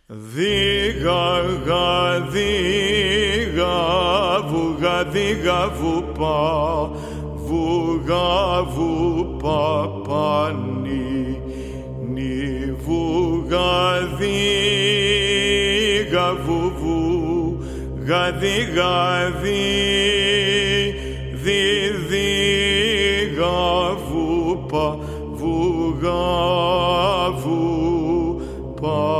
Δίγα, δίγα, βουγα, δίγα, βουπα, βουγα, βουπα, πανι, νι, βουγα, δίγα, βουβου, δίγα, δίγα, βουπα, βουγα, βουπα,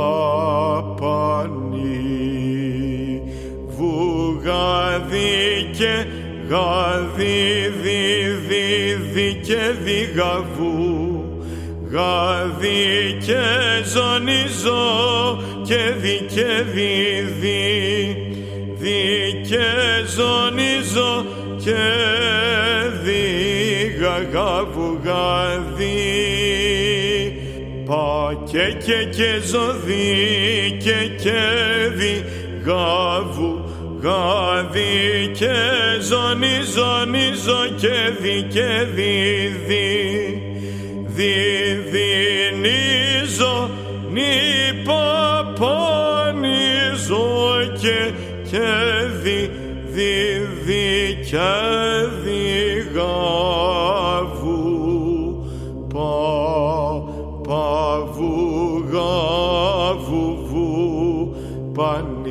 βουγαδίκε, δίκε, δίγαβου, γαδίκε, ζωνιζώ και δίκε, δίκε, ζωνιζώ και δίγαγαβου, πα και ζωδίκε και δίγαβου, γαδίκε, ζωνιζώ και δίκε, δινίζω, νυπαπανίζω και και δίγαβου, παβουγαβου, παν.